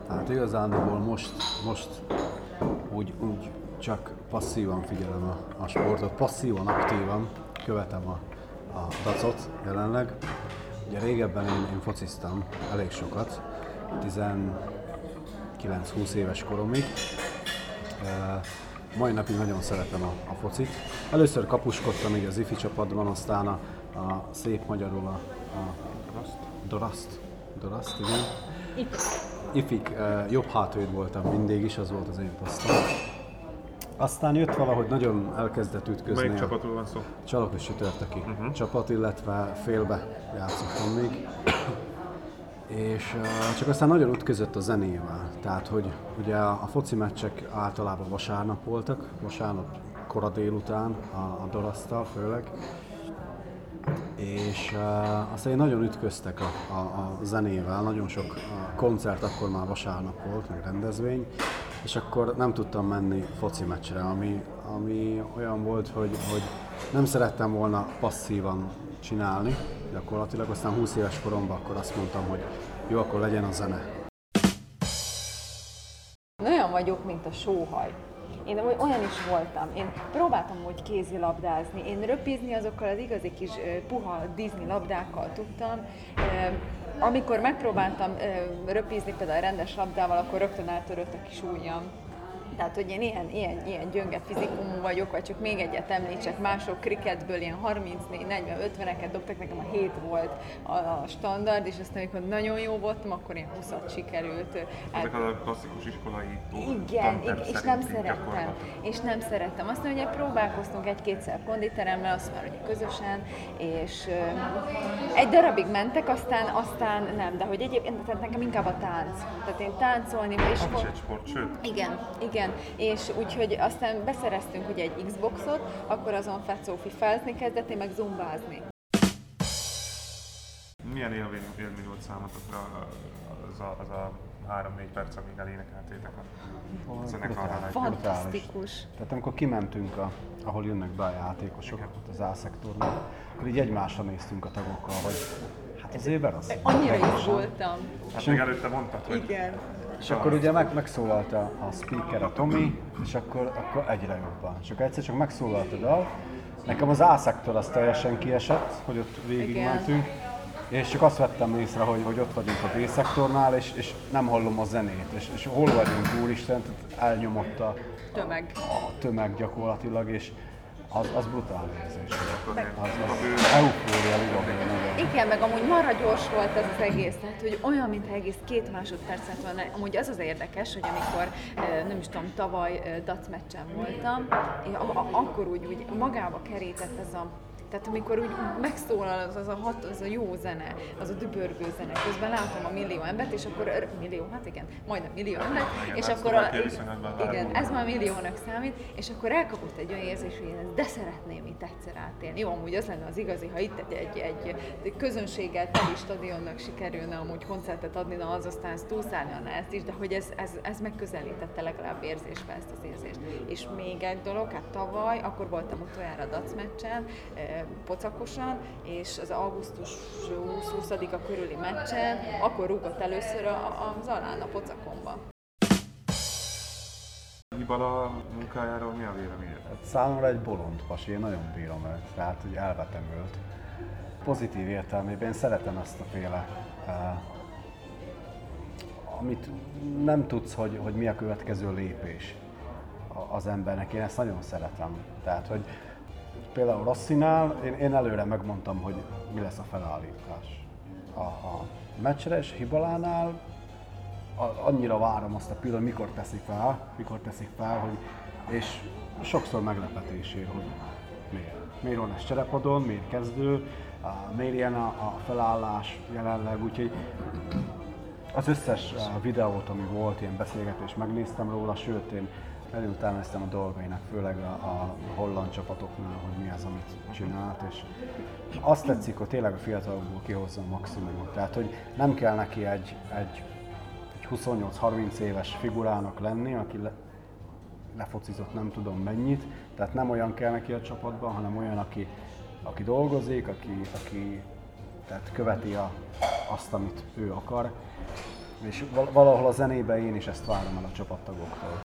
Hát igazándiból most úgy csak passzívan figyelem a sportot, passzívan, aktívan követem a dacot jelenleg. Ugye régebben én fociztam elég sokat, 19-20 éves koromig. Mai napig nagyon szeretem a focit. Először kapuskodtam így az ifi csapatban, aztán a szép magyarul a Doraszt, igen. Ifik, jobb hátvéd voltam mindig is, az volt az én posztom. Aztán jött valahogy nagyon elkezdett ütközni. Melyik csapatról van szó? Csalok és Sütörtöki csapat, illetve félbe játszottam még. És csak aztán nagyon ütközött a zenével. Tehát, hogy ugye a foci meccsek általában vasárnap voltak, vasárnap kora délután a Doraszttal főleg. És aztán nagyon ütköztek a zenével, nagyon sok koncert akkor már vasárnap volt, meg rendezvény, és akkor nem tudtam menni foci meccsre, ami olyan volt, hogy nem szerettem volna passzívan csinálni gyakorlatilag, aztán 20 éves koromban akkor azt mondtam, hogy jó, akkor legyen a zene. Olyan vagyok, mint a sóhaj. Én olyan is voltam. Én próbáltam úgy kézilabdázni. Én röpizni azokkal az igazi kis puha Disney labdákkal tudtam. Amikor megpróbáltam röpizni például rendes labdával, akkor rögtön eltörött a kis ujjam. Tehát, hogy én ilyen gyönge fizikumú vagyok, vagy csak még egyet említsek, mások kriketből ilyen 34, 40, 50-eket dobtak, nekem a 7 volt a standard, és aztán amikor nagyon jó voltam, akkor ilyen 20-at sikerült. Ezek a klasszikus iskolai igen, és nem szerettem. Aztán ugye próbálkoztunk egy-kétszer konditeremmel, azt már ugye közösen, és egy darabig mentek, aztán nem, de hogy egyébként tehát nekem inkább a tánc. Tehát én táncolni, és az is egy sport, sőt. Igen, és úgyhogy aztán beszereztünk ugye egy Xboxot, akkor azon Fett Sophie fázni kezdett, én meg zumbázni. Milyen élmény volt számotokra az a 3-4 perc, amíg elénekeltétek a zenekarral? Fantasztikus. Tehát amikor kimentünk, ahol jönnek be a játékosok, az A-szektorban, akkor így egymásra néztünk a tagokkal, hogy hát azért berasz. Annyira is voltam. Hát meg előtte mondtad, hogy... Igen. És akkor ugye megszólalt a speaker, a Tomi, és akkor egyre jobban. És akkor egyszer csak megszólalt a dal. Nekem az A-szektor az teljesen kiesett, hogy ott végigmentünk. És csak azt vettem észre, hogy ott vagyunk a B-szektornál, és nem hallom a zenét. És hol vagyunk, úristen, elnyomott a tömeg gyakorlatilag, és az brutál érzés. Az eufória liga. Igen, meg amúgy marha gyors volt ez az egész, tehát hogy olyan, mintha egész 2 másodpercet van. Amúgy az érdekes, hogy amikor, nem is tudom, tavaly dac meccsen voltam, akkor úgy magába kerített ez a... Tehát amikor úgy megszólal az a jó zene, az a dübörgő zene, közben látom a millió embert, és akkor majdnem millió embert, és akkor igen, ez már milliónak számít, és akkor elkapott egy olyan érzés, hogy én de szeretném itt egyszer átélni. Jó, amúgy az lenne az igazi, ha itt egy közönséggel teli stadionnak sikerülne amúgy koncertet adni, na az aztán túlszárnyalna ezt is, de hogy ez megközelítette legalább érzésbe ezt az érzést. És még egy dolog, hát tavaly, akkor voltam utoljára a dac meccsen, Pocakosan, és az augusztus 20-a körüli meccsen, akkor rúgott először az Alán a Pocakomba. Hibala munkájáról mi a véleményed? Hát számomra egy bolond pasi, én nagyon bírom őt, tehát hogy elvetem őt. Pozitív értelmében én szeretem ezt a féle, amit nem tudsz, hogy mi a következő lépés az embernek, én ezt nagyon szeretem. Tehát, hogy például Rossinál én előre megmondtam, hogy mi lesz a felállítás. A meccsre és Hibalánál annyira várom azt a pillanat, mikor teszik fel, hogy, és sokszor meglepetésért, hogy miért van ez cserepadon, miért kezdő, miért ilyen a felállás jelenleg, úgyhogy az összes videót, ami volt, ilyen beszélgetés, megnéztem róla, sőt én utána néztem a dolgainak, főleg a holland csapatoknál, hogy mi az, amit csinált, és azt tetszik, hogy tényleg a fiatalokból kihozza a maximumot. Tehát, hogy nem kell neki egy 28-30 éves figurának lenni, aki lefocizott nem tudom mennyit, tehát nem olyan kell neki a csapatban, hanem olyan, aki dolgozik, aki tehát követi azt, amit ő akar. És valahol a zenében én is ezt várom el a csapattagoktól.